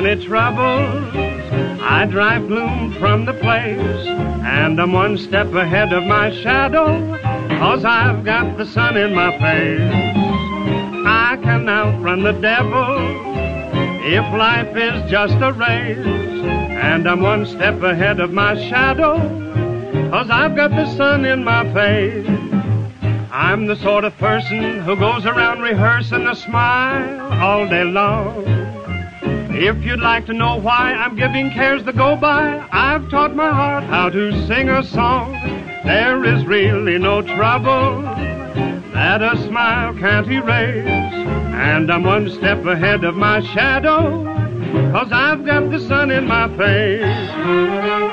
any troubles. I drive gloom from the place, and I'm one step ahead of my shadow, 'cause I've got the sun in my face. I can outrun the devil if life is just a race, and I'm one step ahead of my shadow, 'cause I've got the sun in my face. I'm the sort of person who goes around rehearsing a smile all day long. If you'd like to know why I'm giving cares the go by, I've taught my heart how to sing a song. There is really no trouble that a smile can't erase, and I'm one step ahead of my shadow, 'cause I've got the sun in my face.